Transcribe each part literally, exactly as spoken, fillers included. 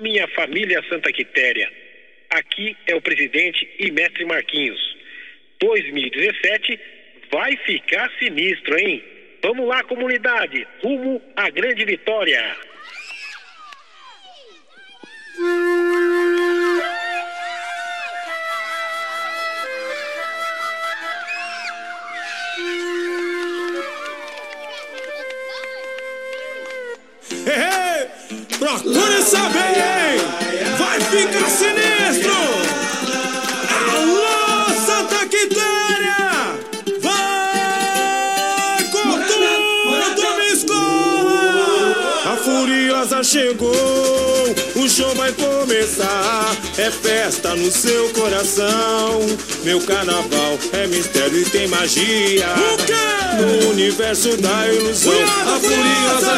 Minha família Santa Quitéria, aqui é o presidente e mestre Marquinhos. dois mil e dezessete vai ficar sinistro, hein? Vamos lá, comunidade, rumo à grande vitória. Hey, hey, procure saber, hein? Vai ficar sinistro! Alô, Santa Quitéria! Vai com tudo, me escola! A Furiosa chegou, o show vai começar. É festa no seu coração. Meu carnaval é mistério e tem magia. O quê? No universo da ilusão. A Furiosa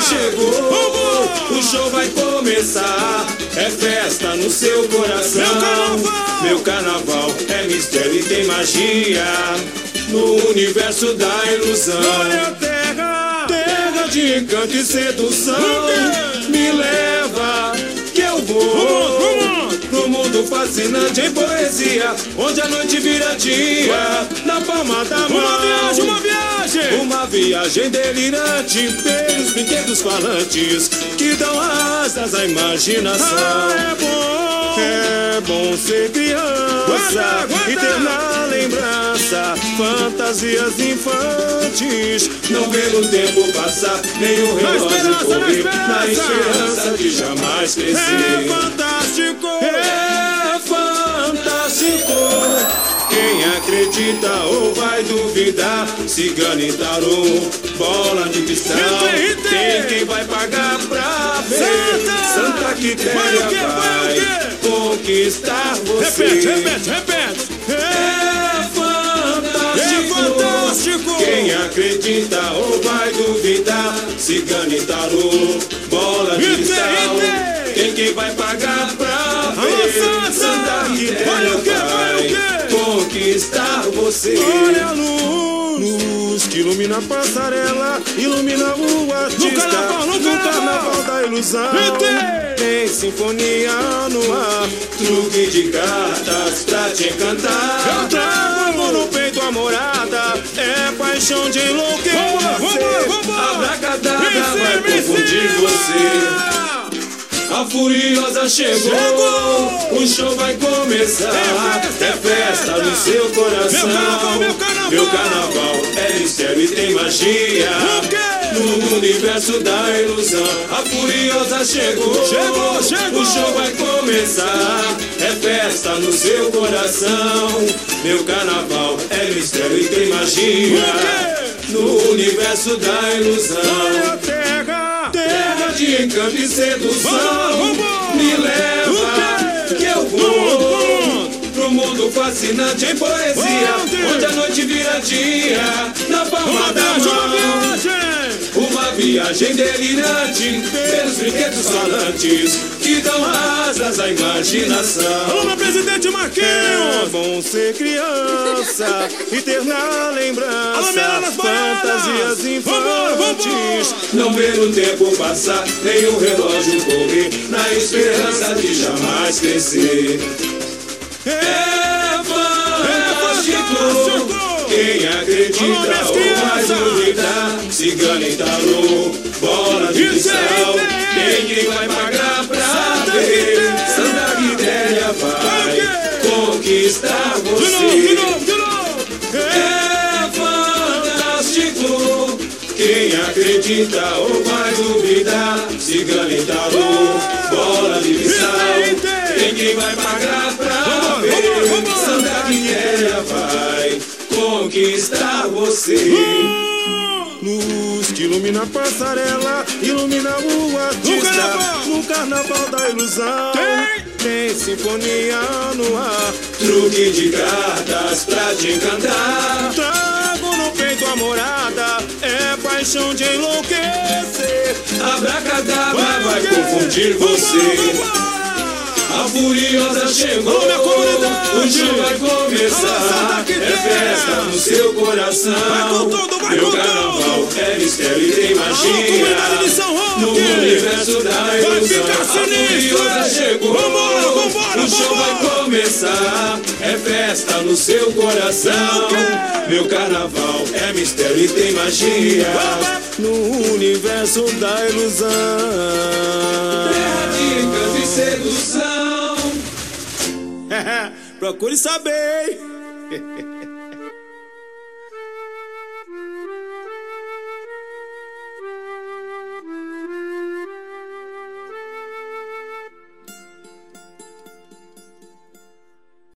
chegou, o show vai começar. É festa no seu coração. Meu carnaval, Meu carnaval é mistério e tem magia. No universo da ilusão. Olha a terra, terra de encanto e sedução. Me leva que eu vou no mundo fascinante em poesia, onde a noite vira dia, na palma da mão. Uma viagem, uma viagem, uma viagem delirante pelos brinquedos falantes que dão asas à imaginação. Ah, é bom, é bom ser criança, guarda, guarda. E ter na lembrança fantasias infantis. Não ver o tempo passar, nem o relógio correr, na esperança de jamais crescer. É fantástico, é fantástico. Quem acredita ou vai duvidar, cigano e tarô, bola de cristal. Tem quem vai pagar pra ver. Santa, Santa Quitéria vai, o quê, vai, vai conquistar você. Repete, repete, repete. É fantástico, é fantástico. Quem acredita ou vai duvidar, cigano e tarô, bola de cristal. Tem quem vai pagar pra ver. Santa Quitéria vai conquistar você. Olha a luz, luz que ilumina a passarela, ilumina o artista. No carnaval, no carnaval, no carnaval da ilusão. Tem sinfonia no ar, truque de cartas pra te encantar. Eu trago amor no peito, a morada é paixão de enlouquecer. Abracadabra vai confundir você. A Furiosa chegou, chegou, o show vai começar. É festa, é festa no seu coração. Meu carnaval, meu carnaval, meu carnaval é mistério e tem magia. No universo da ilusão. A Furiosa chegou, chegou, chegou, o show vai começar. É festa no seu coração. Meu carnaval é mistério e tem magia. No universo da ilusão. Olha a terra, terra de encanto e sedução. Vamos, vamos. Me leva que eu vou pro mundo fascinante em poesia, onde a noite vira dia, na palma da mão. Uma viagem delirante pelos brinquedos falantes que dão asas à imaginação. Alô, meu presidente Marquinhos! É bom ser criança e ter na lembrança fantasias infantis. Não ver o tempo passar, nem o relógio correr, na esperança de jamais crescer. É fantástico. Quem acredita ou vai duvidar, cigano e tarô, bola de cristal. Tem quem vai pagar pra ver. Santa Quitéria vai conquistar você. É fantástico. Quem acredita ou vai duvidar, cigano e tarô, bola de cristal. Tem quem vai pagar pra ver. Santa Quitéria vai conquistar você. Luz que ilumina a passarela, ilumina o artista. No carnaval, no carnaval da ilusão. Tem, tem sinfonia no ar, truque de cartas pra te encantar. Trago no peito a morada, é paixão de enlouquecer. Abracadabra vai confundir você. A Furiosa chegou, ô, minha comunidade, o show vai começar, é festa no seu coração. Vai com tudo, vai Meu com carnaval tudo. é mistério e tem magia. Comunidade de São Roque, no universo da ilusão. vai ficar sinistro, A Furiosa chegou, vambora, vambora, o show vambora. vai começar, é festa no seu coração. Meu carnaval é mistério e tem magia. No universo da ilusão. Terra de canto e sedução. Procure saber.